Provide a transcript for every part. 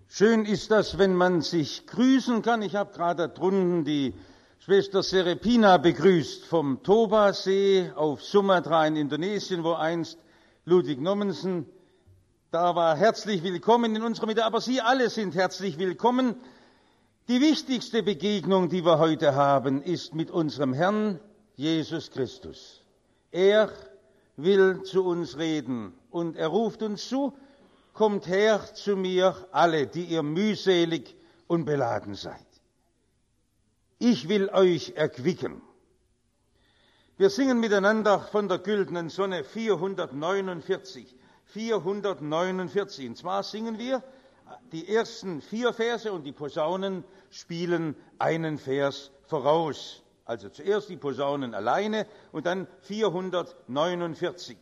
Schön ist das, wenn man sich grüßen kann. Ich habe gerade da drunten die Schwester Serepina begrüßt vom Toba-See auf Sumatra in Indonesien, wo einst Ludwig Nommensen da war. Herzlich willkommen in unserer Mitte, aber Sie alle sind herzlich willkommen. Die wichtigste Begegnung, die wir heute haben, ist mit unserem Herrn Jesus Christus. Er will zu uns reden und er ruft uns zu: Kommt her zu mir, alle, die ihr mühselig und beladen seid. Ich will euch erquicken. Wir singen miteinander von der Güldenen Sonne 449. 449. Und zwar singen wir die ersten 4 Verse und die Posaunen spielen einen Vers voraus. Also zuerst die Posaunen alleine und dann 449.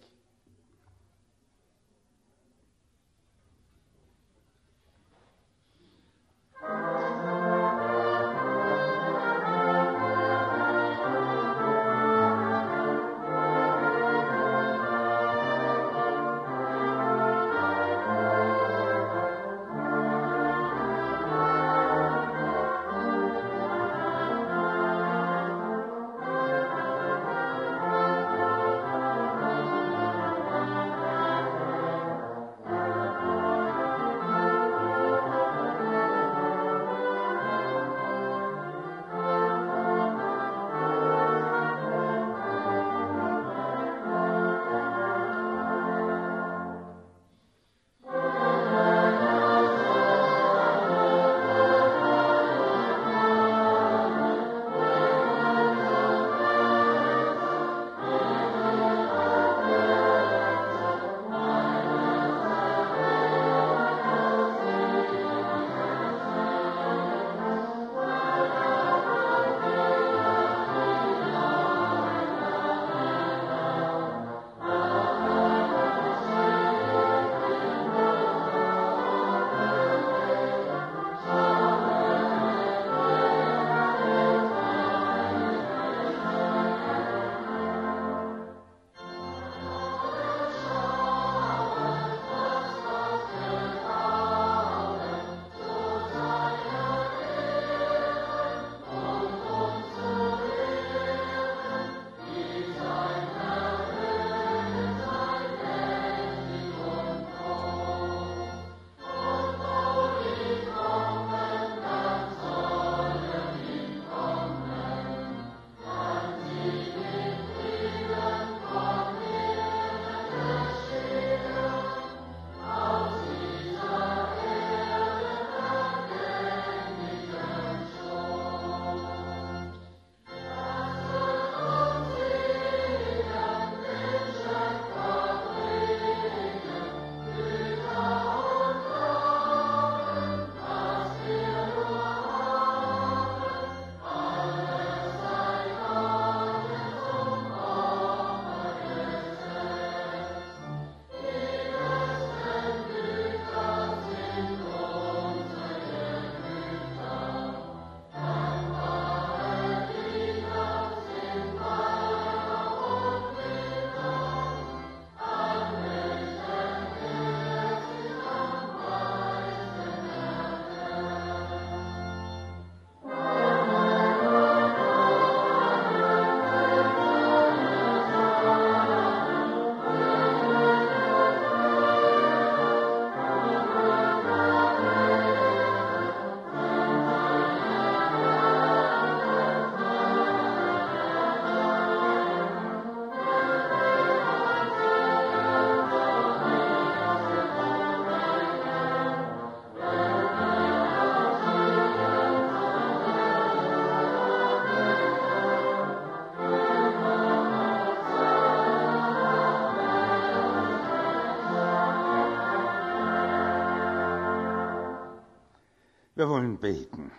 Wir wollen beten.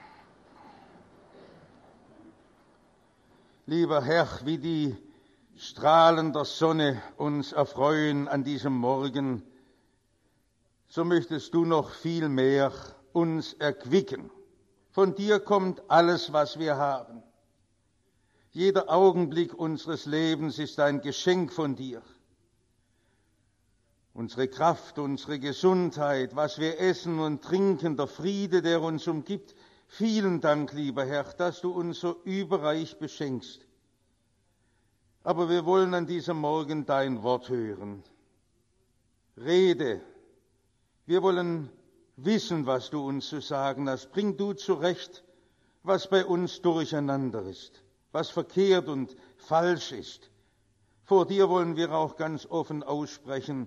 Lieber Herr, wie die Strahlen der Sonne uns erfreuen an diesem Morgen, so möchtest du noch viel mehr uns erquicken. Von dir kommt alles, was wir haben. Jeder Augenblick unseres Lebens ist ein Geschenk von dir. unsere Kraft, unsere Gesundheit, was wir essen und trinken, der Friede, der uns umgibt. Vielen Dank, lieber Herr, dass du uns so überreich beschenkst. Aber wir wollen an diesem Morgen dein Wort hören. Rede. Wir wollen wissen, was du uns zu sagen hast. Bring du zurecht, was bei uns durcheinander ist, was verkehrt und falsch ist. Vor dir wollen wir auch ganz offen aussprechen,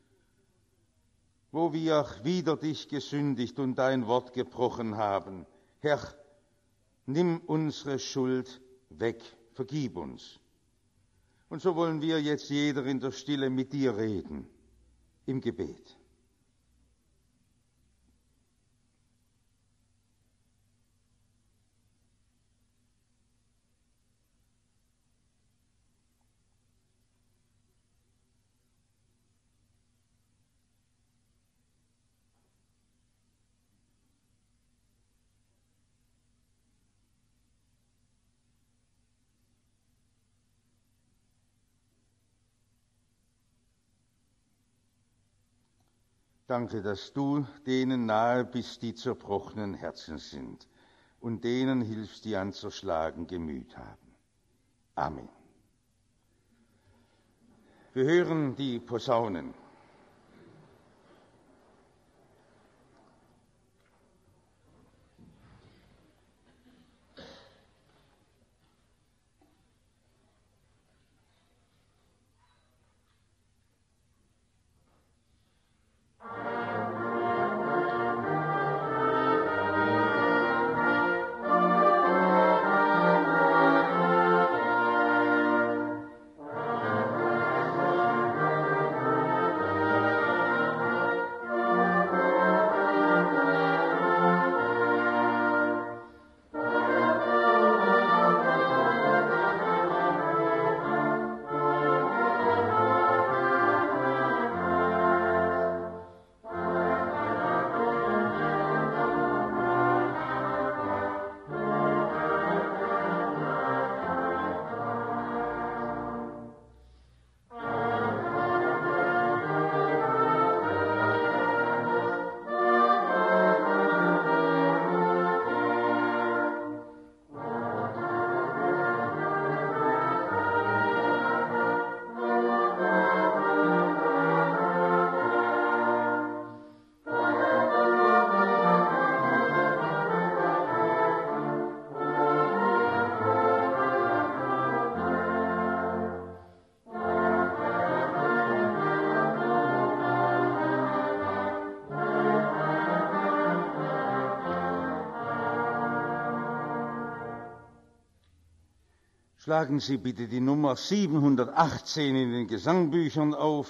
wo wir wider dich gesündigt und dein Wort gebrochen haben. Herr, nimm unsere Schuld weg, vergib uns. Und so wollen wir jetzt jeder in der Stille mit dir reden, im Gebet. Danke, dass du denen nahe bist, die zerbrochenen Herzen sind, und denen hilfst, die ein zerschlagen Gemüt haben. Amen. Wir hören die Posaunen. Schlagen Sie bitte die Nummer 718 in den Gesangbüchern auf.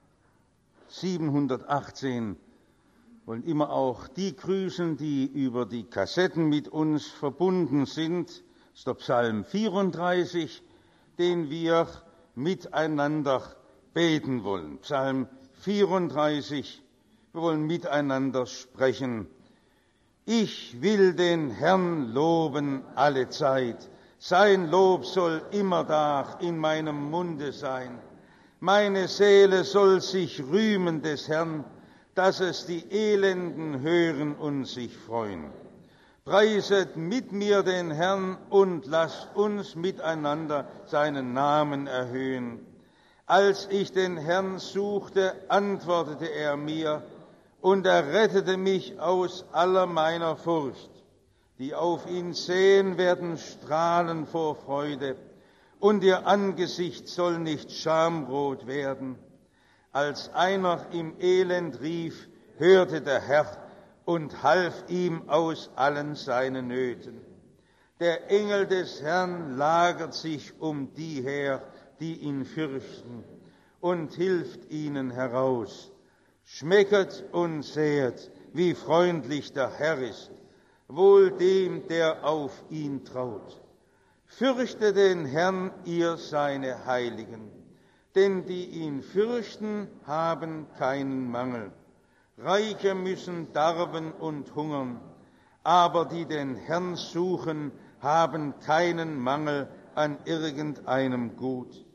718. Wollen immer auch die grüßen, die über die Kassetten mit uns verbunden sind. Das ist der Psalm 34, den wir miteinander beten wollen. Psalm 34. Wir wollen miteinander sprechen. Ich will den Herrn loben alle Zeit. Sein Lob soll immerdar in meinem Munde sein. Meine Seele soll sich rühmen des Herrn, dass es die Elenden hören und sich freuen. Preiset mit mir den Herrn und lasst uns miteinander seinen Namen erhöhen. Als ich den Herrn suchte, antwortete er mir und er rettete mich aus aller meiner Furcht. Die auf ihn sehen, werden strahlen vor Freude, und ihr Angesicht soll nicht schamrot werden. Als einer im Elend rief, hörte der Herr und half ihm aus allen seinen Nöten. Der Engel des Herrn lagert sich um die her, die ihn fürchten, und hilft ihnen heraus. Schmecket und sehet, wie freundlich der Herr ist. Wohl dem, der auf ihn traut. Fürchtet den Herrn, ihr seine Heiligen, denn die ihn fürchten, haben keinen Mangel. Reiche müssen darben und hungern, aber die den Herrn suchen, haben keinen Mangel an irgendeinem Gut.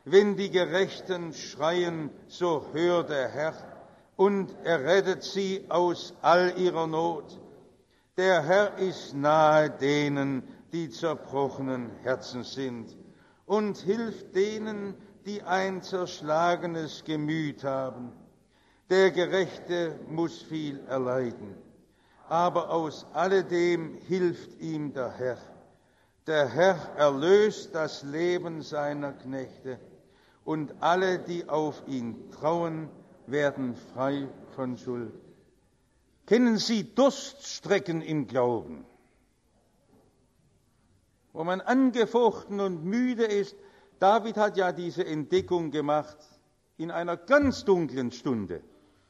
Wenn die Gerechten schreien, so hört der Herr und er rettet sie aus all ihrer Not. Der Herr ist nahe denen, die zerbrochenen Herzen sind, und hilft denen, die ein zerschlagenes Gemüt haben. Der Gerechte muss viel erleiden, aber aus alledem hilft ihm der Herr. Der Herr erlöst das Leben seiner Knechte, und alle, die auf ihn trauen, werden frei von Schuld. Kennen Sie Durststrecken im Glauben, wo man angefochten und müde ist? David hat ja diese Entdeckung gemacht in einer ganz dunklen Stunde.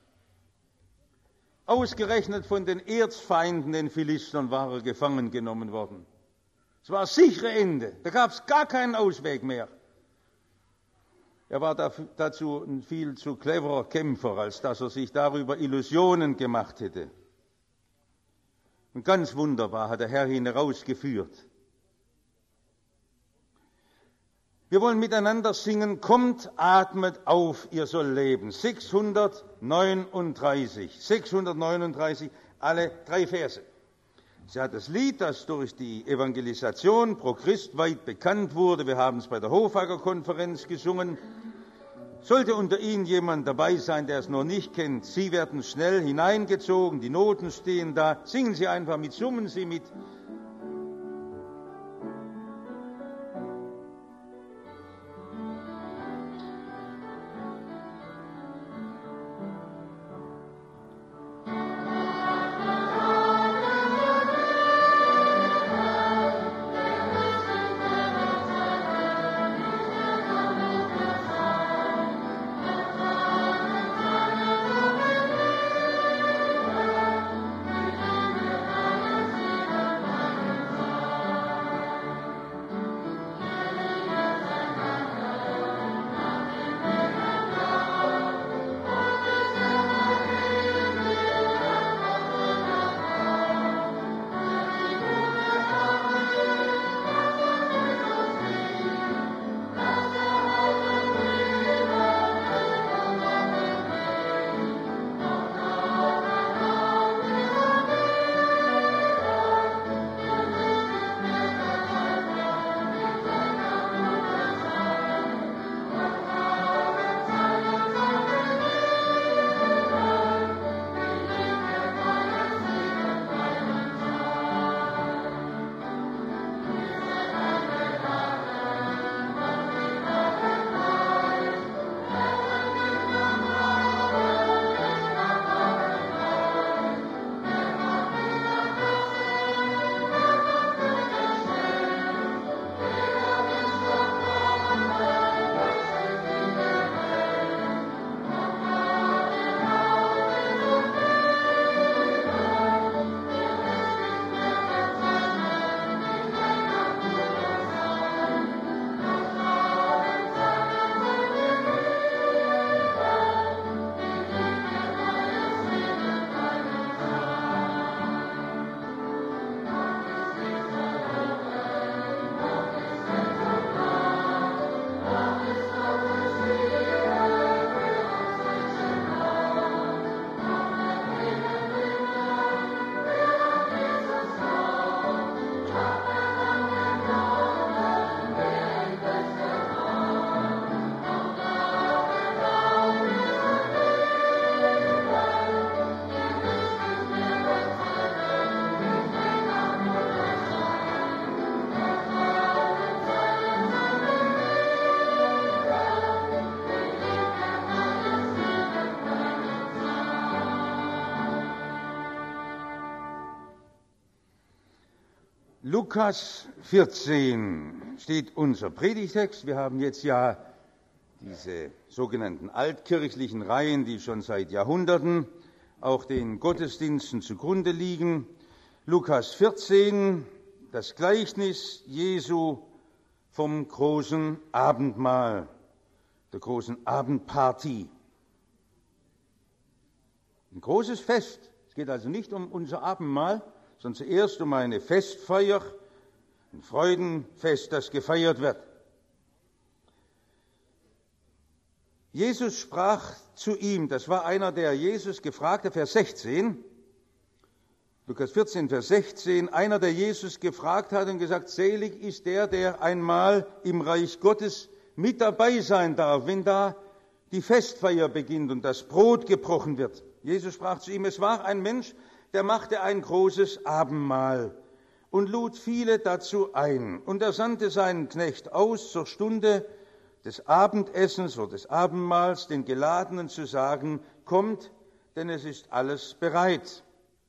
Ausgerechnet von den Erzfeinden, den Philistern, war er gefangen genommen worden. Es war das sichere Ende, da gab es gar keinen Ausweg mehr. Er war dazu ein viel zu cleverer Kämpfer, als dass er sich darüber Illusionen gemacht hätte. Und ganz wunderbar hat der Herr ihn herausgeführt. Wir wollen miteinander singen, kommt, atmet auf, ihr soll leben. 639, alle 3 Verse. Sie hat das Lied, das durch die Evangelisation pro Christ weit bekannt wurde. Wir haben es bei der Hofhager-Konferenz gesungen. Sollte unter Ihnen jemand dabei sein, der es noch nicht kennt, Sie werden schnell hineingezogen, die Noten stehen da. Singen Sie einfach mit, summen Sie mit. Lukas 14 steht unser Predigtext. Wir haben jetzt ja diese sogenannten altkirchlichen Reihen, die schon seit Jahrhunderten auch den Gottesdiensten zugrunde liegen. Lukas 14, das Gleichnis Jesu vom großen Abendmahl, der großen Abendparty. Ein großes Fest. Es geht also nicht um unser Abendmahl, sondern zuerst um eine Festfeier, ein Freudenfest, das gefeiert wird. Jesus sprach zu ihm, das war einer, der Jesus gefragt hat, Vers 16, Lukas 14, Vers 16, einer, der Jesus gefragt hat und gesagt, selig ist der einmal im Reich Gottes mit dabei sein darf, wenn da die Festfeier beginnt und das Brot gebrochen wird. Jesus sprach zu ihm, es war ein Mensch, der machte ein großes Abendmahl und lud viele dazu ein. Und er sandte seinen Knecht aus zur Stunde des Abendessens oder des Abendmahls, den Geladenen zu sagen, kommt, denn es ist alles bereit.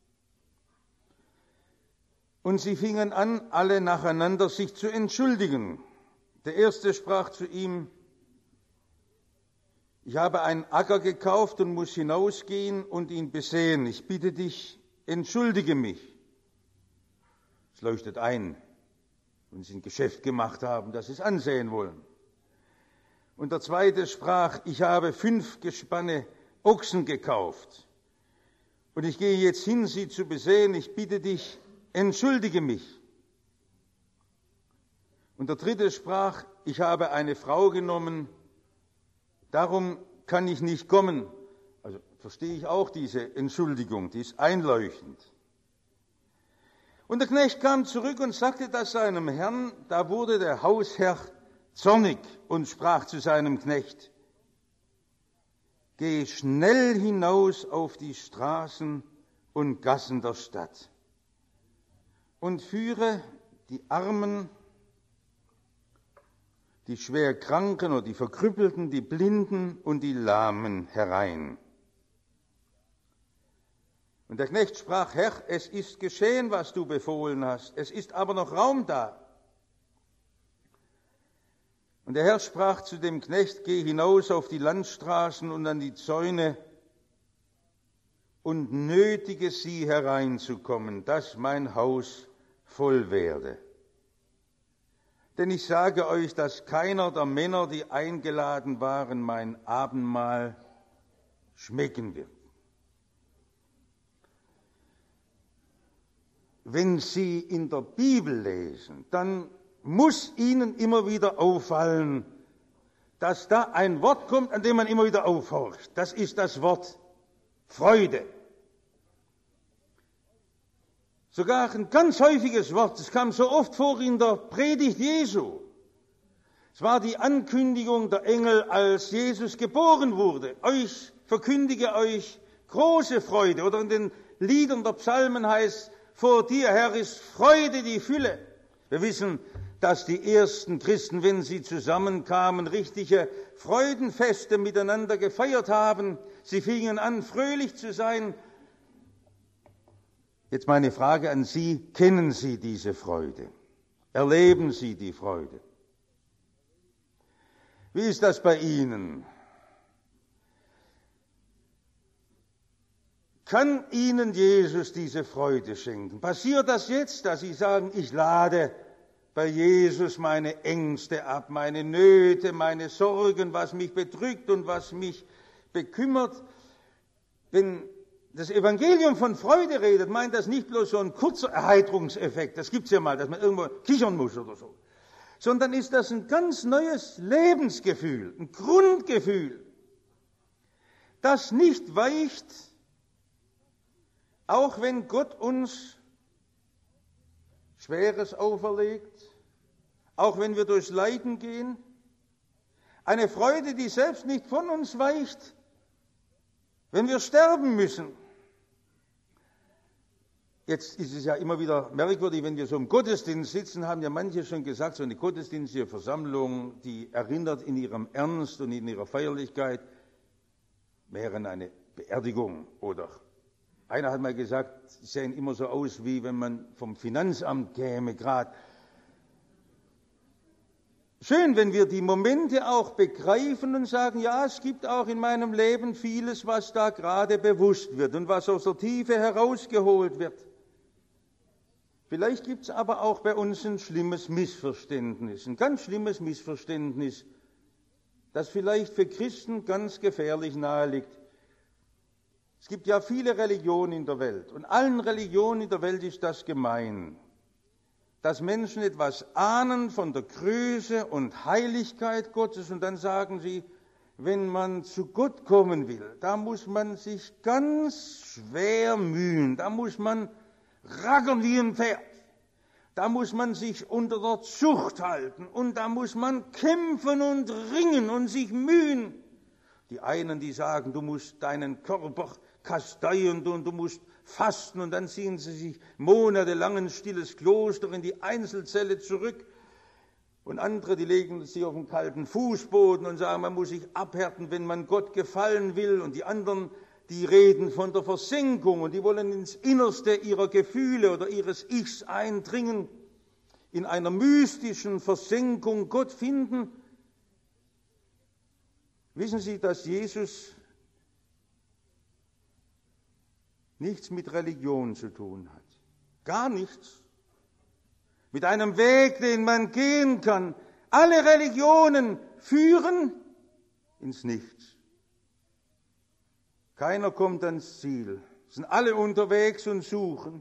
Und sie fingen an, alle nacheinander sich zu entschuldigen. Der erste sprach zu ihm, ich habe einen Acker gekauft und muss hinausgehen und ihn besehen. Ich bitte dich, entschuldige mich. Es leuchtet ein, wenn sie ein Geschäft gemacht haben, dass sie es ansehen wollen. Und der zweite sprach, ich habe 5 Gespanne Ochsen gekauft und ich gehe jetzt hin, sie zu besehen. Ich bitte dich, entschuldige mich. Und der dritte sprach, ich habe eine Frau genommen, darum kann ich nicht kommen. Also verstehe ich auch diese Entschuldigung, die ist einleuchtend. Und der Knecht kam zurück und sagte das seinem Herrn, da wurde der Hausherr zornig und sprach zu seinem Knecht, geh schnell hinaus auf die Straßen und Gassen der Stadt und führe die Armen, die schwer Kranken oder die Verkrüppelten, die Blinden und die Lahmen herein. Und der Knecht sprach, Herr, es ist geschehen, was du befohlen hast, es ist aber noch Raum da. Und der Herr sprach zu dem Knecht, geh hinaus auf die Landstraßen und an die Zäune und nötige sie hereinzukommen, dass mein Haus voll werde. Denn ich sage euch, dass keiner der Männer, die eingeladen waren, mein Abendmahl schmecken wird. Wenn Sie in der Bibel lesen, dann muss Ihnen immer wieder auffallen, dass da ein Wort kommt, an dem man immer wieder aufhorcht. Das ist das Wort Freude. Sogar ein ganz häufiges Wort, es kam so oft vor in der Predigt Jesu. Es war die Ankündigung der Engel, als Jesus geboren wurde. Ich verkündige euch große Freude. Oder in den Liedern der Psalmen heißt, vor dir, Herr, ist Freude die Fülle. Wir wissen, dass die ersten Christen, wenn sie zusammenkamen, richtige Freudenfeste miteinander gefeiert haben. Sie fingen an, fröhlich zu sein. Jetzt meine Frage an Sie, kennen Sie diese Freude? Erleben Sie die Freude? Wie ist das bei Ihnen? Kann Ihnen Jesus diese Freude schenken? Passiert das jetzt, dass Sie sagen, ich lade bei Jesus meine Ängste ab, meine Nöte, meine Sorgen, was mich bedrückt und was mich bekümmert? Wenn das Evangelium von Freude redet, meint das nicht bloß so ein kurzer Erheiterungseffekt, das gibt's ja mal, dass man irgendwo kichern muss oder so, sondern ist das ein ganz neues Lebensgefühl, ein Grundgefühl, das nicht weicht, auch wenn Gott uns Schweres auferlegt, auch wenn wir durchs Leiden gehen, eine Freude, die selbst nicht von uns weicht, wenn wir sterben müssen. Jetzt ist es ja immer wieder merkwürdig, wenn wir so im Gottesdienst sitzen, haben ja manche schon gesagt, so eine gottesdienstliche Versammlung, die erinnert in ihrem Ernst und in ihrer Feierlichkeit mehr an eine Beerdigung. Oder einer hat mal gesagt, sie sehen immer so aus, wie wenn man vom Finanzamt käme gerade. Schön, wenn wir die Momente auch begreifen und sagen, ja, es gibt auch in meinem Leben vieles, was da gerade bewusst wird und was aus der Tiefe herausgeholt wird. Vielleicht gibt es aber auch bei uns ein schlimmes Missverständnis, ein ganz schlimmes Missverständnis, das vielleicht für Christen ganz gefährlich naheliegt. Es gibt ja viele Religionen in der Welt und allen Religionen in der Welt ist das gemein, dass Menschen etwas ahnen von der Größe und Heiligkeit Gottes und dann sagen sie, wenn man zu Gott kommen will, da muss man sich ganz schwer mühen, da muss man rackern wie ein Pferd, da muss man sich unter der Zucht halten und da muss man kämpfen und ringen und sich mühen. Die einen, die sagen, du musst deinen Körper kasteien und du musst fasten und dann ziehen sie sich monatelang in ein stilles Kloster in die Einzelzelle zurück. Und andere, die legen sich auf den kalten Fußboden und sagen, man muss sich abhärten, wenn man Gott gefallen will. Und die anderen, die reden von der Versenkung und die wollen ins Innerste ihrer Gefühle oder ihres Ichs eindringen, in einer mystischen Versenkung Gott finden. Wissen Sie, dass Jesus nichts mit Religion zu tun hat? Gar nichts. Mit einem Weg, den man gehen kann. Alle Religionen führen ins Nichts. Keiner kommt ans Ziel. Sind alle unterwegs und suchen.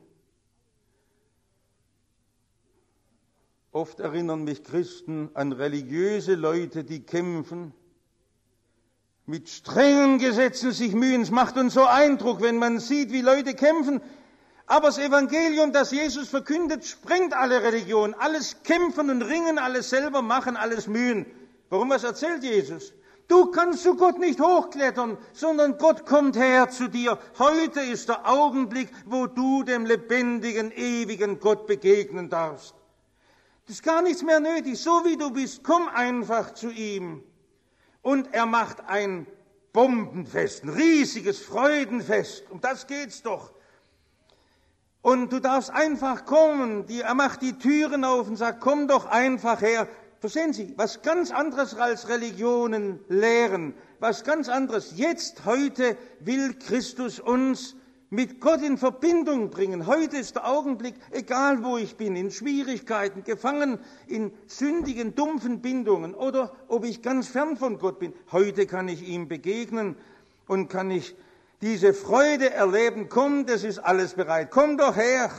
Oft erinnern mich Christen an religiöse Leute, die kämpfen, mit strengen Gesetzen sich mühen. Es macht uns so Eindruck, wenn man sieht, wie Leute kämpfen. Aber das Evangelium, das Jesus verkündet, sprengt alle Religionen. Alles Kämpfen und Ringen, alles selber machen, alles Mühen. Warum, was erzählt Jesus? Du kannst zu Gott nicht hochklettern, sondern Gott kommt her zu dir. Heute ist der Augenblick, wo du dem lebendigen, ewigen Gott begegnen darfst. Das ist gar nichts mehr nötig. So wie du bist, komm einfach zu ihm. Und er macht ein Bombenfest, ein riesiges Freudenfest. Um das geht's doch. Und du darfst einfach kommen. Er macht die Türen auf und sagt, komm doch einfach her. Verstehen Sie, was ganz anderes als Religionen lehren, was ganz anderes. Jetzt, heute will Christus uns mit Gott in Verbindung bringen. Heute ist der Augenblick, egal wo ich bin, in Schwierigkeiten, gefangen in sündigen, dumpfen Bindungen oder ob ich ganz fern von Gott bin. Heute kann ich ihm begegnen und kann ich diese Freude erleben. Komm, das ist alles bereit. Komm doch her.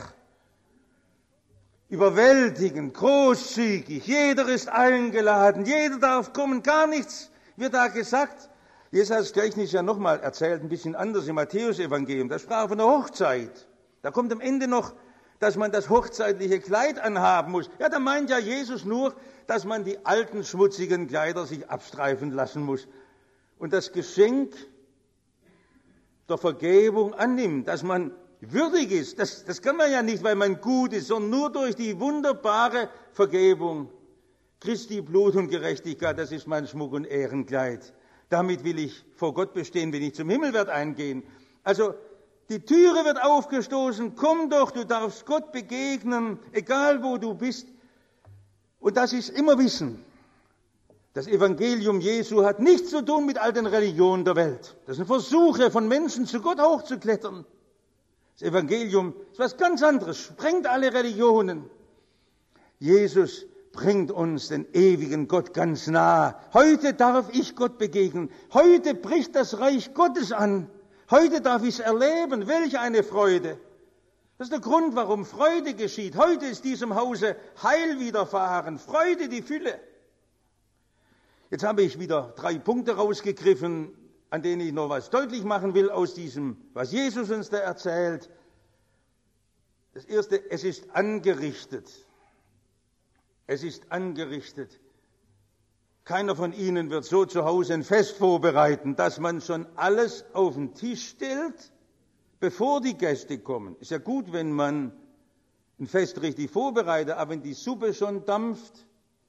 Überwältigend, großzügig. Jeder ist eingeladen. Jeder darf kommen. Gar nichts wird da gesagt. Jesus hat das Gleichnis ja nochmal erzählt, ein bisschen anders im Matthäus-Evangelium. Da sprach von der Hochzeit. Da kommt am Ende noch, dass man das hochzeitliche Kleid anhaben muss. Ja, da meint ja Jesus nur, dass man die alten, schmutzigen Kleider sich abstreifen lassen muss. Und das Geschenk der Vergebung annimmt, dass man würdig ist. Das kann man ja nicht, weil man gut ist, sondern nur durch die wunderbare Vergebung. Christi Blut und Gerechtigkeit, das ist mein Schmuck und Ehrenkleid. Damit will ich vor Gott bestehen, wenn ich zum Himmel werde eingehen. Also die Türe wird aufgestoßen, komm doch, du darfst Gott begegnen, egal wo du bist. Und das ist immer Wissen. Das Evangelium Jesu hat nichts zu tun mit all den Religionen der Welt. Das sind Versuche von Menschen, zu Gott hochzuklettern. Das Evangelium ist was ganz anderes, sprengt alle Religionen. Jesus bringt uns den ewigen Gott ganz nah. Heute darf ich Gott begegnen. Heute bricht das Reich Gottes an. Heute darf ich es erleben. Welch eine Freude. Das ist der Grund, warum Freude geschieht. Heute ist diesem Hause Heil widerfahren. Freude, die Fülle. Jetzt habe ich wieder 3 Punkte rausgegriffen, an denen ich noch was deutlich machen will aus diesem, was Jesus uns da erzählt. Das Erste, es ist angerichtet. Es ist angerichtet. Keiner von Ihnen wird so zu Hause ein Fest vorbereiten, dass man schon alles auf den Tisch stellt, bevor die Gäste kommen. Ist ja gut, wenn man ein Fest richtig vorbereitet, aber wenn die Suppe schon dampft,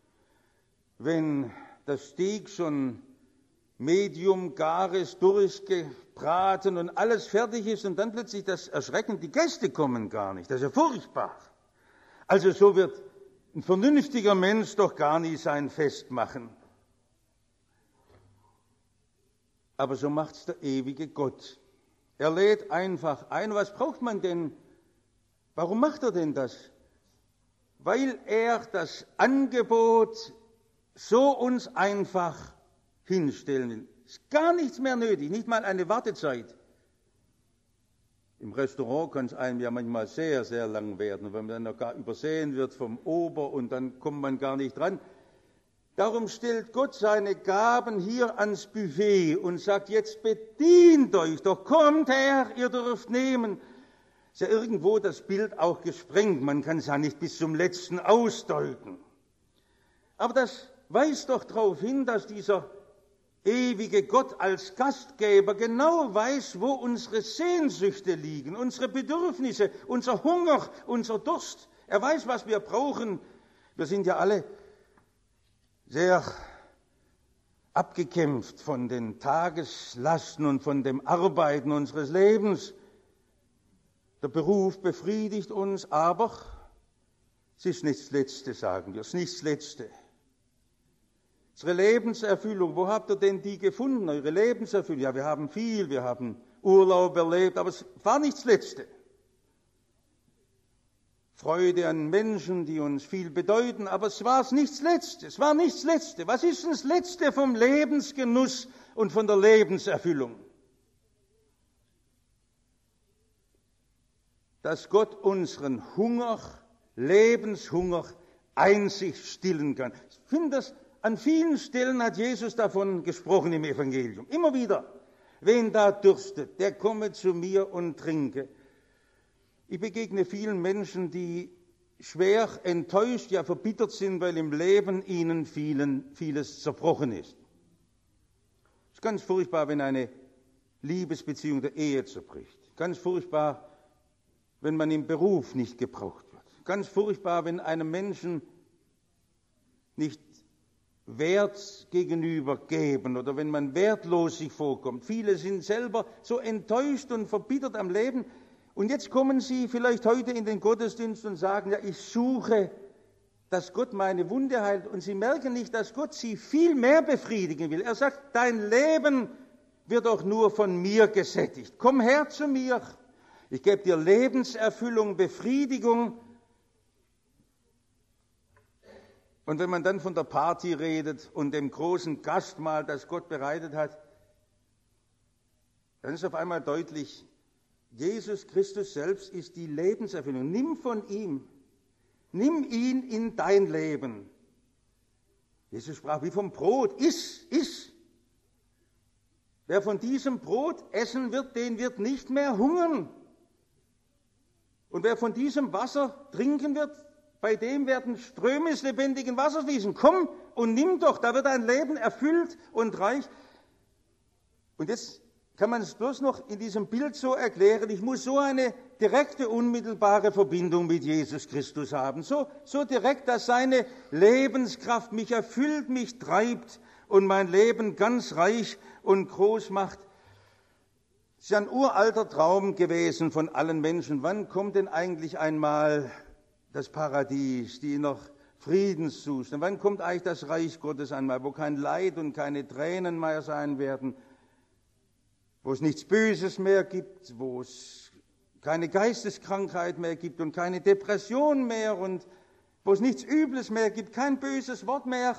wenn das Steak schon medium gar ist, durchgebraten und alles fertig ist und dann plötzlich das Erschrecken, die Gäste kommen gar nicht. Das ist ja furchtbar. Also so wird ein vernünftiger Mensch doch gar nie sein Fest machen. Aber so macht's der ewige Gott. Er lädt einfach ein. Was braucht man denn? Warum macht er denn das? Weil er das Angebot so uns einfach hinstellen will. Ist gar nichts mehr nötig, nicht mal eine Wartezeit. Im Restaurant kann es einem ja manchmal sehr, sehr lang werden, wenn man dann noch gar übersehen wird vom Ober und dann kommt man gar nicht dran. Darum stellt Gott seine Gaben hier ans Buffet und sagt, jetzt bedient euch doch, kommt her, ihr dürft nehmen. Ist ja irgendwo das Bild auch gesprengt, man kann es ja nicht bis zum Letzten ausdeuten. Aber das weist doch darauf hin, dass dieser ewige Gott als Gastgeber genau weiß, wo unsere Sehnsüchte liegen, unsere Bedürfnisse, unser Hunger, unser Durst. Er weiß, was wir brauchen. Wir sind ja alle sehr abgekämpft von den Tageslasten und von dem Arbeiten unseres Lebens. Der Beruf befriedigt uns, aber es ist nicht das Letzte, sagen wir, es ist nicht das Letzte. Unsere Lebenserfüllung, wo habt ihr denn die gefunden, eure Lebenserfüllung? Ja, wir haben viel, wir haben Urlaub erlebt, aber es war nicht das Letzte. Freude an Menschen, die uns viel bedeuten, aber es war nicht das Letzte, es war nicht das Letzte. Was ist denn das Letzte vom Lebensgenuss und von der Lebenserfüllung? Dass Gott unseren Hunger, Lebenshunger, einzig stillen kann. Ich finde das, an vielen Stellen hat Jesus davon gesprochen im Evangelium. Immer wieder. Wen da dürstet, der komme zu mir und trinke. Ich begegne vielen Menschen, die schwer enttäuscht, ja verbittert sind, weil im Leben ihnen vieles zerbrochen ist. Es ist ganz furchtbar, wenn eine Liebesbeziehung der Ehe zerbricht. Ganz furchtbar, wenn man im Beruf nicht gebraucht wird. Ganz furchtbar, wenn einem Menschen nicht Wert gegenüber geben oder wenn man wertlos sich vorkommt. Viele sind selber so enttäuscht und verbittert am Leben. Und jetzt kommen sie vielleicht heute in den Gottesdienst und sagen, ja, ich suche, dass Gott meine Wunde heilt. Und sie merken nicht, dass Gott sie viel mehr befriedigen will. Er sagt, dein Leben wird auch nur von mir gesättigt. Komm her zu mir. Ich gebe dir Lebenserfüllung, Befriedigung. Und wenn man dann von der Party redet und dem großen Gastmahl, das Gott bereitet hat, dann ist auf einmal deutlich, Jesus Christus selbst ist die Lebenserfüllung. Nimm von ihm, nimm ihn in dein Leben. Jesus sprach wie vom Brot, iss. Wer von diesem Brot essen wird, den wird nicht mehr hungern. Und wer von diesem Wasser trinken wird, bei dem werden Ströme des lebendigen Wassers fließen. Komm und nimm doch, da wird dein Leben erfüllt und reich. Und jetzt kann man es bloß noch in diesem Bild so erklären, ich muss so eine direkte, unmittelbare Verbindung mit Jesus Christus haben. So direkt, dass seine Lebenskraft mich erfüllt, mich treibt und mein Leben ganz reich und groß macht. Es ist ein uralter Traum gewesen von allen Menschen. Wann kommt denn eigentlich einmal das Paradies, die noch Friedenszustand? Wann kommt eigentlich das Reich Gottes einmal, wo kein Leid und keine Tränen mehr sein werden? Wo es nichts Böses mehr gibt, wo es keine Geisteskrankheit mehr gibt und keine Depression mehr und wo es nichts Übles mehr gibt, kein böses Wort mehr.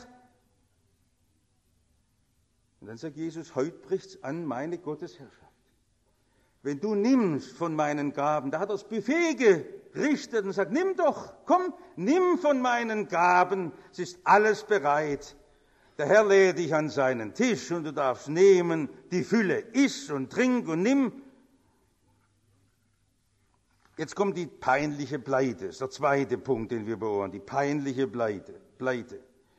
Und dann sagt Jesus, heute bricht's an, meine Gottesherrschaft. Wenn du nimmst von meinen Gaben, da hat er das Buffet gerichtet und sagt, nimm doch, komm, nimm von meinen Gaben, es ist alles bereit. Der Herr lädt dich an seinen Tisch und du darfst nehmen, die Fülle, iss und trink und nimm. Jetzt kommt die peinliche Pleite, das ist der zweite Punkt, den wir beobachten, die peinliche Pleite.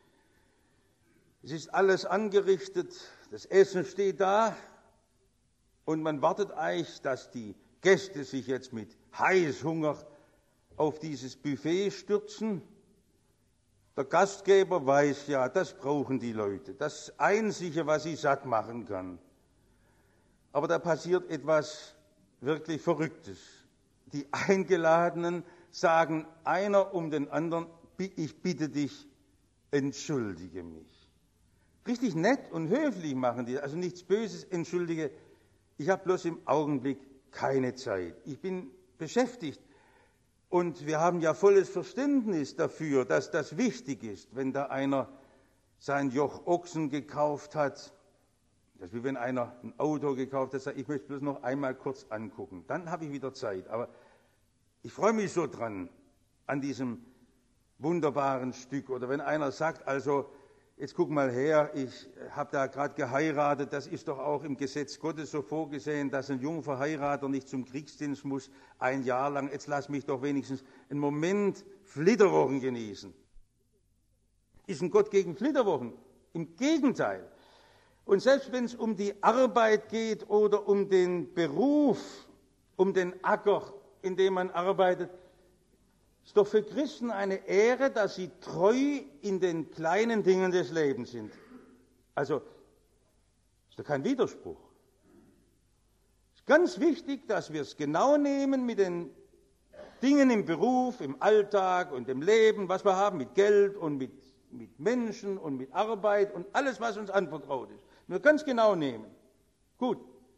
Es ist alles angerichtet, das Essen steht da und man wartet eigentlich, dass die Gäste sich jetzt mit Heißhunger auf dieses Buffet stürzen. Der Gastgeber weiß ja, das brauchen die Leute, das Einzige, was sie satt machen kann. Aber da passiert etwas wirklich Verrücktes. Die Eingeladenen sagen einer um den anderen, ich bitte dich, entschuldige mich. Richtig nett und höflich machen die, also nichts Böses, entschuldige, ich habe bloß im Augenblick keine Zeit. Ich bin beschäftigt. Und wir haben ja volles Verständnis dafür, dass das wichtig ist, wenn da einer sein Joch Ochsen gekauft hat. Das ist wie wenn einer ein Auto gekauft hat, sagt, ich möchte bloß noch einmal kurz angucken. Dann habe ich wieder Zeit. Aber ich freue mich so dran, an diesem wunderbaren Stück. Oder wenn einer sagt, also, jetzt guck mal her, ich habe da gerade geheiratet, das ist doch auch im Gesetz Gottes so vorgesehen, dass ein Jungverheirateter nicht zum Kriegsdienst muss, 1 Jahr lang, jetzt lass mich doch wenigstens einen Moment Flitterwochen genießen. Ist ein Gott gegen Flitterwochen? Im Gegenteil. Und selbst wenn es um die Arbeit geht oder um den Beruf, um den Acker, in dem man arbeitet, ist doch für Christen eine Ehre, dass sie treu in den kleinen Dingen des Lebens sind. Also, ist doch kein Widerspruch. Es ist ganz wichtig, dass wir es genau nehmen mit den Dingen im Beruf, im Alltag und im Leben, was wir haben, mit Geld und mit Menschen und mit Arbeit und alles, was uns anvertraut ist. Nur ganz genau nehmen. Gut.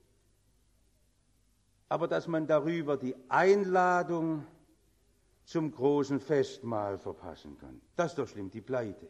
Aber dass man darüber die Einladung zum großen Festmahl verpassen kann, das ist doch schlimm, die Pleite.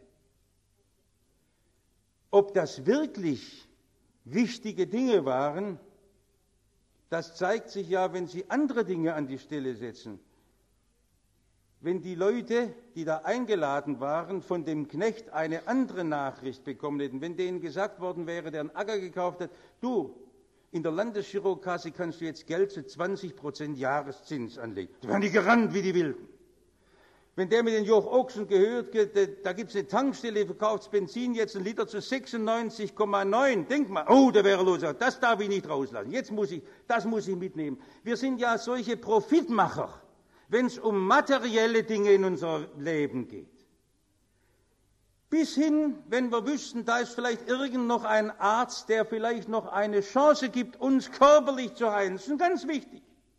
Ob das wirklich wichtige Dinge waren, das zeigt sich ja, wenn Sie andere Dinge an die Stelle setzen. Wenn die Leute, die da eingeladen waren, von dem Knecht eine andere Nachricht bekommen hätten, wenn denen gesagt worden wäre, der einen Acker gekauft hat, du, in der Landesgirokasse kannst du jetzt Geld zu 20% Jahreszins anlegen. Die waren die gerannt wie die Wilden. Wenn der mit den Joch-Ochsen gehört, da gibt es eine Tankstelle, verkauft Benzin jetzt 1 Liter zu 96,9. Denk mal, oh, der wäre los. Das darf ich nicht rauslassen. Das muss ich mitnehmen. Wir sind ja solche Profitmacher, wenn es um materielle Dinge in unserem Leben geht. Bis hin, wenn wir wüssten, da ist vielleicht irgend noch ein Arzt, der vielleicht noch eine Chance gibt, uns körperlich zu heilen. Das ist ganz wichtig.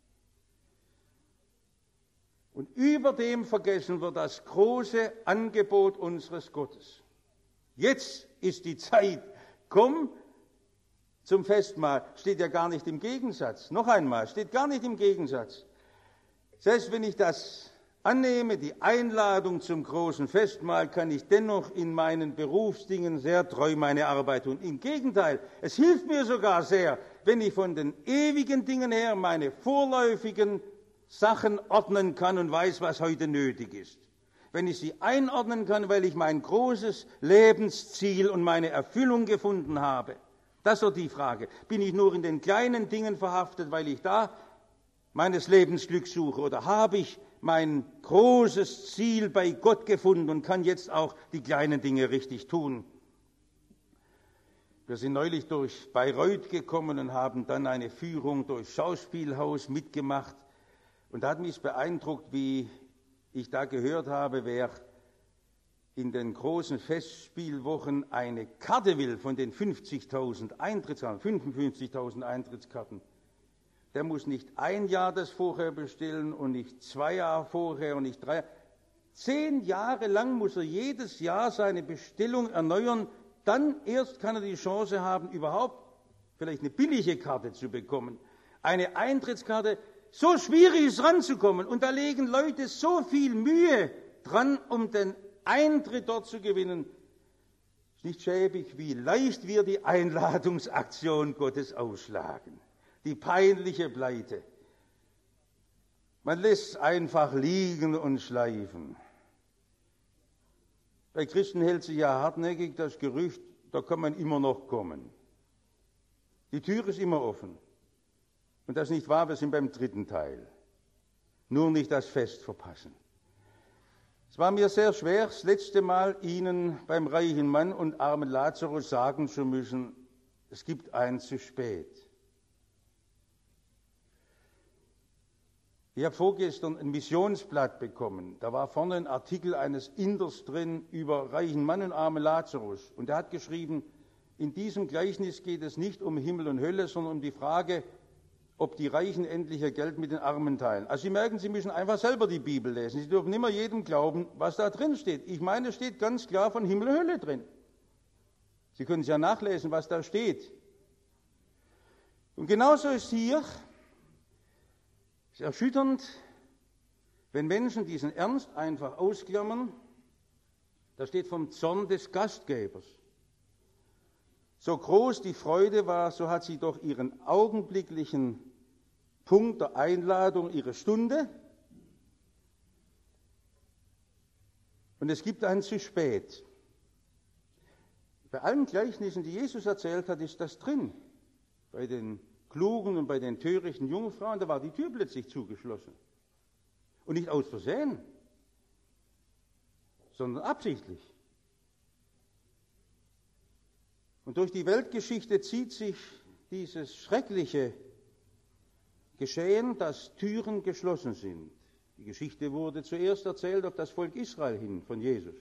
Und über dem vergessen wir das große Angebot unseres Gottes. Jetzt ist die Zeit, komm zum Festmahl. Steht ja gar nicht im Gegensatz. Noch einmal, steht gar nicht im Gegensatz. Selbst wenn ich das annehme, die Einladung zum großen Festmahl, kann ich dennoch in meinen Berufsdingen sehr treu meine Arbeit tun. Im Gegenteil, es hilft mir sogar sehr, wenn ich von den ewigen Dingen her meine vorläufigen Sachen ordnen kann und weiß, was heute nötig ist. Wenn ich sie einordnen kann, weil ich mein großes Lebensziel und meine Erfüllung gefunden habe. Das ist doch die Frage. Bin ich nur in den kleinen Dingen verhaftet, weil ich da meines Lebensglück suche, oder habe ich mein großes Ziel bei Gott gefunden und kann jetzt auch die kleinen Dinge richtig tun? Wir sind neulich durch Bayreuth gekommen und haben dann eine Führung durch Schauspielhaus mitgemacht. Und da hat mich beeindruckt, wie ich da gehört habe, wer in den großen Festspielwochen eine Karte will von den 50.000 Eintrittskarten, 55.000 Eintrittskarten, der muss nicht 1 Jahr das vorher bestellen und nicht 2 Jahre vorher und nicht 3 Jahre. 10 Jahre lang muss er jedes Jahr seine Bestellung erneuern. Dann erst kann er die Chance haben, überhaupt vielleicht eine billige Karte zu bekommen. Eine Eintrittskarte, so schwierig ist ranzukommen. Und da legen Leute so viel Mühe dran, um den Eintritt dort zu gewinnen. Es ist nicht schäbig, wie leicht wir die Einladungsaktion Gottes ausschlagen. Die peinliche Pleite. Man lässt einfach liegen und schleifen. Bei Christen hält sich ja hartnäckig das Gerücht, da kann man immer noch kommen. Die Tür ist immer offen. Und das ist nicht wahr, wir sind beim 3. Teil. Nur nicht das Fest verpassen. Es war mir sehr schwer, das letzte Mal Ihnen beim reichen Mann und armen Lazarus sagen zu müssen, es gibt ein zu spät. Ich habe vorgestern ein Missionsblatt bekommen. Da war vorne ein Artikel eines Inders drin über reichen Mann und armen Lazarus. Und er hat geschrieben, in diesem Gleichnis geht es nicht um Himmel und Hölle, sondern um die Frage, ob die Reichen endlich ihr Geld mit den Armen teilen. Also Sie merken, Sie müssen einfach selber die Bibel lesen. Sie dürfen nicht mehr jedem glauben, was da drin steht. Ich meine, es steht ganz klar von Himmel und Hölle drin. Sie können es ja nachlesen, was da steht. Und genauso ist hier, es ist erschütternd, wenn Menschen diesen Ernst einfach ausklammern. Da steht vom Zorn des Gastgebers. So groß die Freude war, so hat sie doch ihren augenblicklichen Punkt der Einladung, ihre Stunde. Und es gibt ein zu spät. Bei allen Gleichnissen, die Jesus erzählt hat, ist das drin. Bei den klugen und bei den törichten Jungfrauen, da war die Tür plötzlich zugeschlossen. Und nicht aus Versehen, sondern absichtlich. Und durch die Weltgeschichte zieht sich dieses schreckliche Geschehen, dass Türen geschlossen sind. Die Geschichte wurde zuerst erzählt auf das Volk Israel hin von Jesus.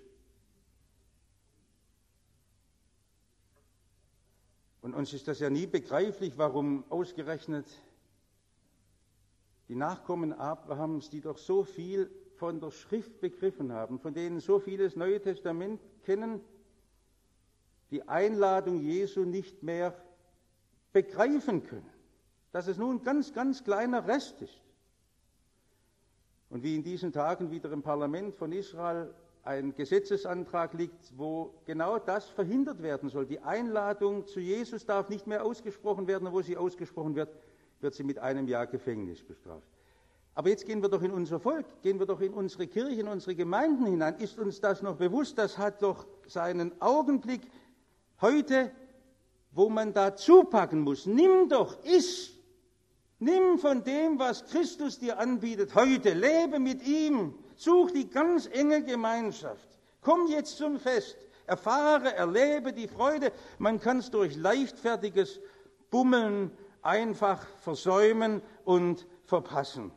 Und uns ist das ja nie begreiflich, warum ausgerechnet die Nachkommen Abrahams, die doch so viel von der Schrift begriffen haben, von denen so vieles Neue Testament kennen, die Einladung Jesu nicht mehr begreifen können. Dass es nun ein ganz, ganz kleiner Rest ist. Und wie in diesen Tagen wieder im Parlament von Israel ein Gesetzesantrag liegt, wo genau das verhindert werden soll. Die Einladung zu Jesus darf nicht mehr ausgesprochen werden, und wo sie ausgesprochen wird, wird sie mit 1 Jahr Gefängnis bestraft. Aber jetzt gehen wir doch in unser Volk, gehen wir doch in unsere Kirche, in unsere Gemeinden hinein. Ist uns das noch bewusst? Das hat doch seinen Augenblick heute, wo man da zupacken muss. Nimm doch, iss. Nimm von dem, was Christus dir anbietet heute. Lebe mit ihm. Such die ganz enge Gemeinschaft. Komm jetzt zum Fest. Erfahre, erlebe die Freude. Man kann es durch leichtfertiges Bummeln einfach versäumen und verpassen.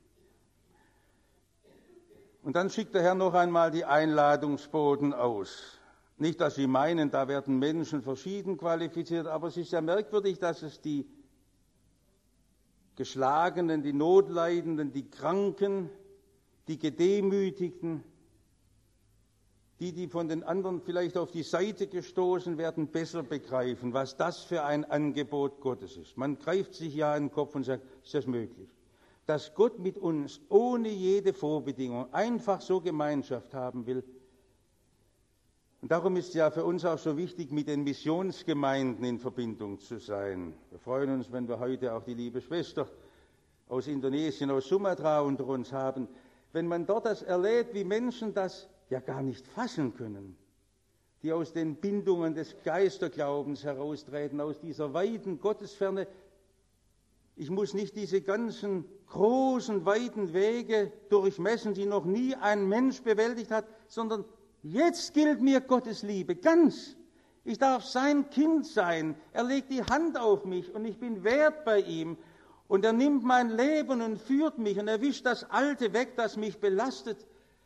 Und dann schickt der Herr noch einmal die Einladungsboten aus. Nicht, dass Sie meinen, da werden Menschen verschieden qualifiziert, aber es ist ja merkwürdig, dass es die Geschlagenen, die Notleidenden, die Kranken, die Gedemütigten, die von den anderen vielleicht auf die Seite gestoßen werden, besser begreifen, was das für ein Angebot Gottes ist. Man greift sich ja in den Kopf und sagt, ist das möglich? Dass Gott mit uns ohne jede Vorbedingung einfach so Gemeinschaft haben will. Und darum ist ja für uns auch so wichtig, mit den Missionsgemeinden in Verbindung zu sein. Wir freuen uns, wenn wir heute auch die liebe Schwester aus Indonesien, aus Sumatra unter uns haben. Wenn man dort das erlebt, wie Menschen das ja gar nicht fassen können, die aus den Bindungen des Geisterglaubens heraustreten, aus dieser weiten Gottesferne. Ich muss nicht diese ganzen großen, weiten Wege durchmessen, die noch nie ein Mensch bewältigt hat, sondern jetzt gilt mir Gottes Liebe ganz. Ich darf sein Kind sein. Er legt die Hand auf mich und ich bin wert bei ihm. Und er nimmt mein Leben und führt mich und er wischt das Alte weg, das mich belastet.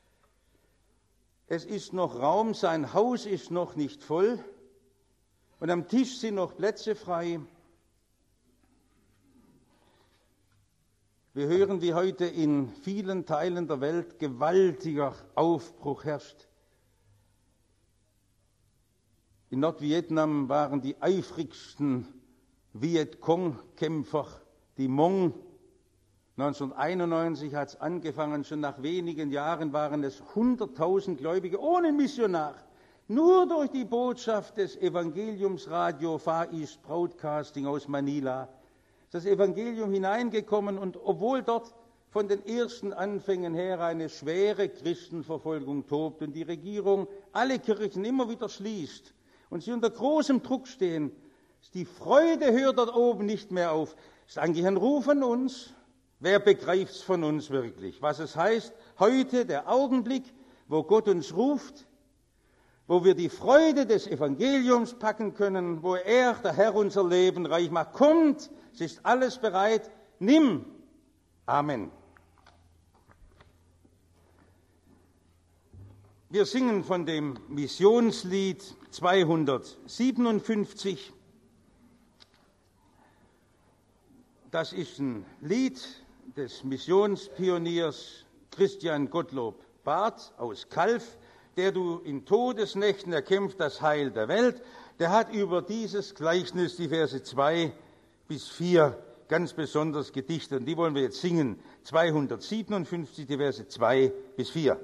Es ist noch Raum, sein Haus ist noch nicht voll und am Tisch sind noch Plätze frei. Wir hören, wie heute in vielen Teilen der Welt gewaltiger Aufbruch herrscht. In Nordvietnam waren die eifrigsten Vietcong-Kämpfer die Hmong. 1991 hat es angefangen, schon nach wenigen Jahren waren es 100.000 Gläubige ohne Missionar. Nur durch die Botschaft des Evangeliumsradio Far East Broadcasting aus Manila ist das Evangelium hineingekommen und obwohl dort von den ersten Anfängen her eine schwere Christenverfolgung tobt und die Regierung alle Kirchen immer wieder schließt und sie unter großem Druck stehen, die Freude hört dort oben nicht mehr auf. Es ist eigentlich ein Ruf an uns. Wer begreift es von uns wirklich? Was es heißt, heute der Augenblick, wo Gott uns ruft, wo wir die Freude des Evangeliums packen können, wo er, der Herr, unser Leben reich macht. Kommt, es ist alles bereit, nimm. Amen. Wir singen von dem Missionslied 257. Das ist ein Lied des Missionspioniers Christian Gottlob Barth aus Calw, der du in Todesnächten erkämpft das Heil der Welt. Der hat über dieses Gleichnis die Verse 2 bis 4 ganz besonders gedichtet. Und die wollen wir jetzt singen. 257, die Verse 2 bis 4.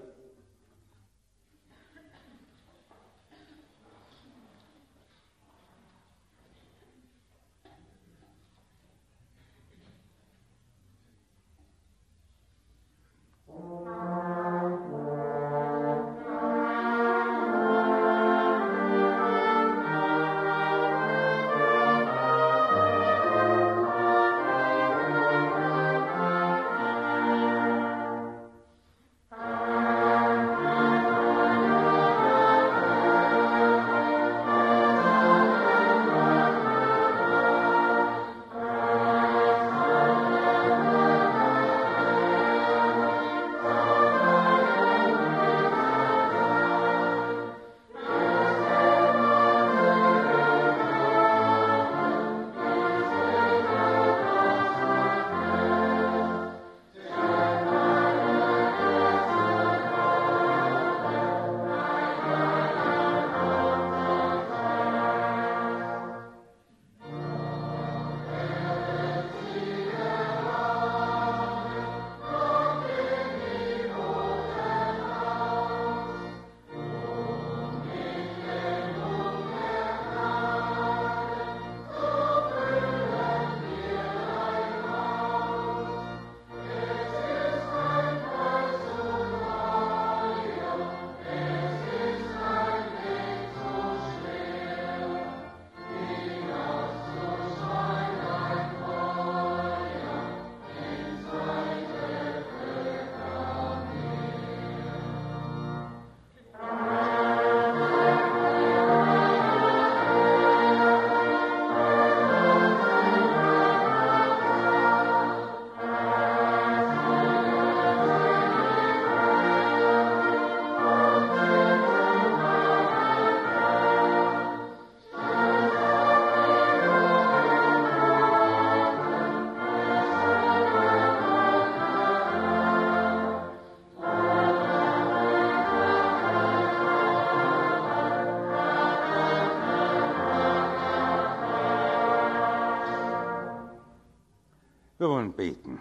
gemeinsam beten.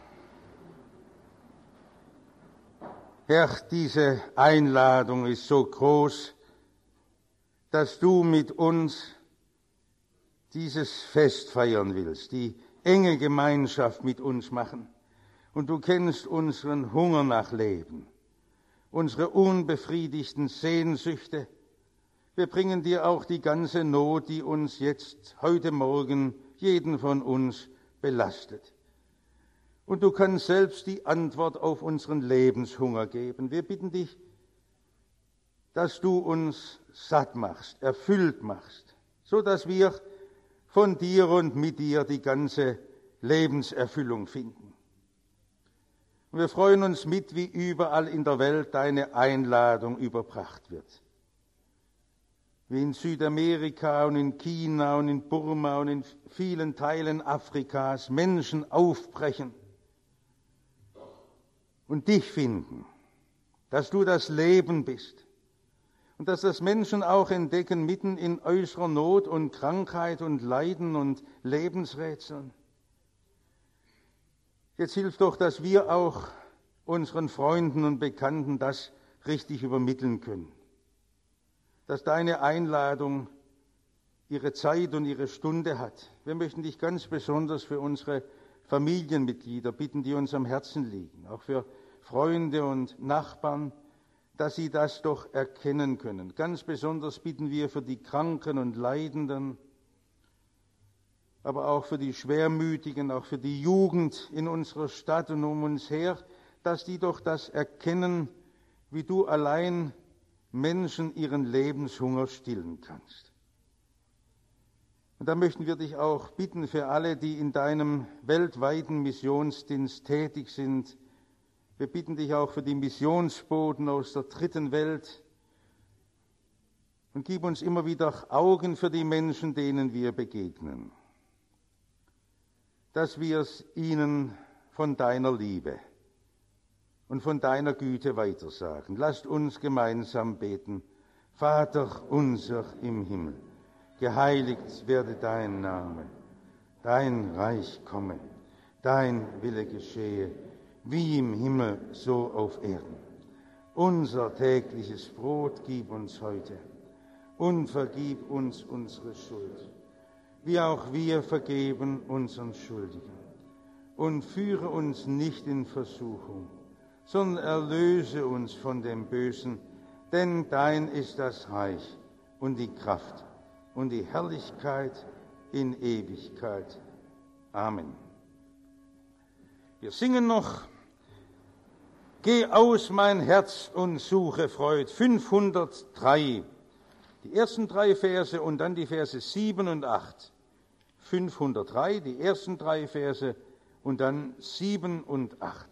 Herr, diese Einladung ist so groß, dass du mit uns dieses Fest feiern willst, die enge Gemeinschaft mit uns machen. Und du kennst unseren Hunger nach Leben, unsere unbefriedigten Sehnsüchte. Wir bringen dir auch die ganze Not, die uns jetzt, heute Morgen, jeden von uns belastet. Und du kannst selbst die Antwort auf unseren Lebenshunger geben. Wir bitten dich, dass du uns satt machst, erfüllt machst, so dass wir von dir und mit dir die ganze Lebenserfüllung finden. Und wir freuen uns mit, wie überall in der Welt deine Einladung überbracht wird. Wie in Südamerika und in China und in Burma und in vielen Teilen Afrikas Menschen aufbrechen und dich finden, dass du das Leben bist und dass das Menschen auch entdecken mitten in äußerer Not und Krankheit und Leiden und Lebensrätseln. Jetzt hilf doch, dass wir auch unseren Freunden und Bekannten das richtig übermitteln können, dass deine Einladung ihre Zeit und ihre Stunde hat. Wir möchten dich ganz besonders für unsere Familienmitglieder bitten, die uns am Herzen liegen, auch für Freunde und Nachbarn, dass sie das doch erkennen können. Ganz besonders bitten wir für die Kranken und Leidenden, aber auch für die Schwermütigen, auch für die Jugend in unserer Stadt und um uns her, dass die doch das erkennen, wie du allein Menschen ihren Lebenshunger stillen kannst. Und da möchten wir dich auch bitten für alle, die in deinem weltweiten Missionsdienst tätig sind. Wir bitten dich auch für die Missionsboten aus der dritten Welt und gib uns immer wieder Augen für die Menschen, denen wir begegnen, dass wir es ihnen von deiner Liebe und von deiner Güte weitersagen. Lasst uns gemeinsam beten. Vater unser im Himmel, geheiligt werde dein Name, dein Reich komme, dein Wille geschehe, wie im Himmel, so auf Erden. Unser tägliches Brot gib uns heute und vergib uns unsere Schuld, wie auch wir vergeben unseren Schuldigen. Und führe uns nicht in Versuchung, sondern erlöse uns von dem Bösen, denn dein ist das Reich und die Kraft und die Herrlichkeit in Ewigkeit. Amen. Wir singen noch: Geh aus, mein Herz, und suche Freud. 503. Die ersten 3 Verse und dann die Verse 7 und 8. 503, die ersten 3 Verse und dann 7 und 8.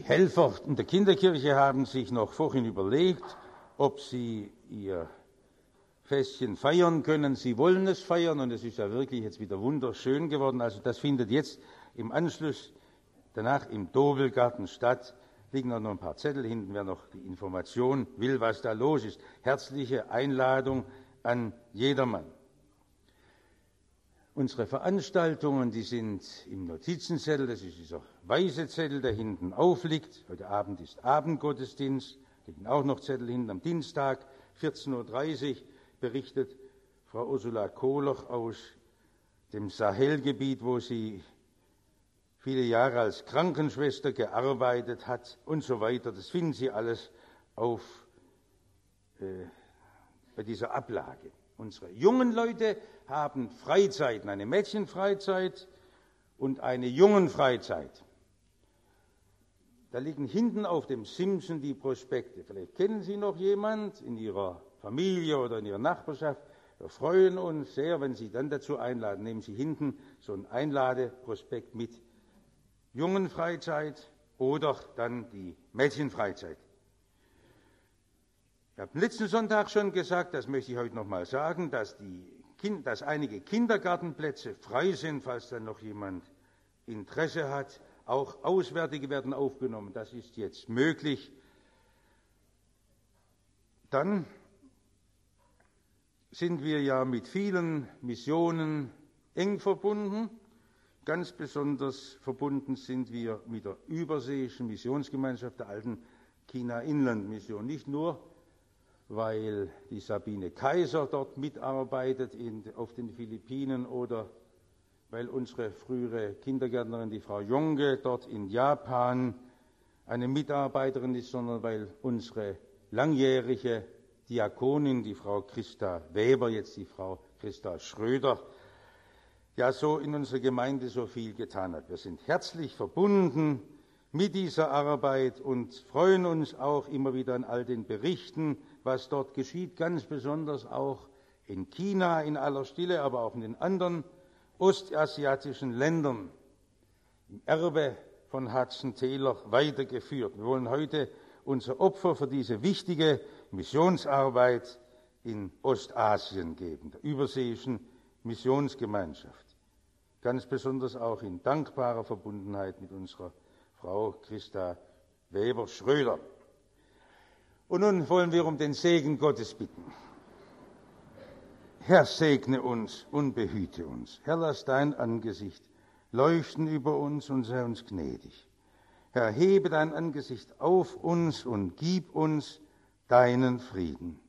Helfer in der Kinderkirche haben sich noch vorhin überlegt, ob sie ihr Festchen feiern können. Sie wollen es feiern und es ist ja wirklich jetzt wieder wunderschön geworden. Also das findet jetzt im Anschluss danach im Dobelgarten statt. Liegen noch ein paar Zettel hinten, wer noch die Information will, was da los ist. Herzliche Einladung an jedermann. Unsere Veranstaltungen, die sind im Notizenzettel, das ist dieser weiße Zettel, der hinten aufliegt. Heute Abend ist Abendgottesdienst, liegen auch noch Zettel hinten. Am Dienstag, 14.30 Uhr, berichtet Frau Ursula Kohler aus dem Sahelgebiet, wo sie viele Jahre als Krankenschwester gearbeitet hat und so weiter. Das finden Sie alles bei dieser Ablage. Unsere jungen Leute haben Freizeiten, eine Mädchenfreizeit und eine Jungenfreizeit. Da liegen hinten auf dem Simsen die Prospekte. Vielleicht kennen Sie noch jemand in Ihrer Familie oder in Ihrer Nachbarschaft. Wir freuen uns sehr, wenn Sie dann dazu einladen. Nehmen Sie hinten so einen Einladeprospekt mit. Jungenfreizeit oder dann die Mädchenfreizeit. Ich habe am letzten Sonntag schon gesagt, das möchte ich heute noch mal sagen, dass einige Kindergartenplätze frei sind, falls dann noch jemand Interesse hat. Auch Auswärtige werden aufgenommen. Das ist jetzt möglich. Dann sind wir ja mit vielen Missionen eng verbunden. Ganz besonders verbunden sind wir mit der überseeischen Missionsgemeinschaft der alten China-Inland-Mission. Nicht nur, weil die Sabine Kaiser dort mitarbeitet auf den Philippinen oder weil unsere frühere Kindergärtnerin, die Frau Jonge, dort in Japan eine Mitarbeiterin ist, sondern weil unsere langjährige Diakonin, die Frau Christa Weber, jetzt die Frau Christa Schröder, ja so in unserer Gemeinde so viel getan hat. Wir sind herzlich verbunden mit dieser Arbeit und freuen uns auch immer wieder an all den Berichten, was dort geschieht, ganz besonders auch in China in aller Stille, aber auch in den anderen ostasiatischen Ländern, im Erbe von Hudson Taylor weitergeführt. Wir wollen heute unser Opfer für diese wichtige Missionsarbeit in Ostasien geben, der überseeischen Missionsgemeinschaft. Ganz besonders auch in dankbarer Verbundenheit mit unserer Frau Christa Weber-Schröder. Und nun wollen wir um den Segen Gottes bitten. Herr, segne uns und behüte uns. Herr, lass dein Angesicht leuchten über uns und sei uns gnädig. Herr, hebe dein Angesicht auf uns und gib uns deinen Frieden.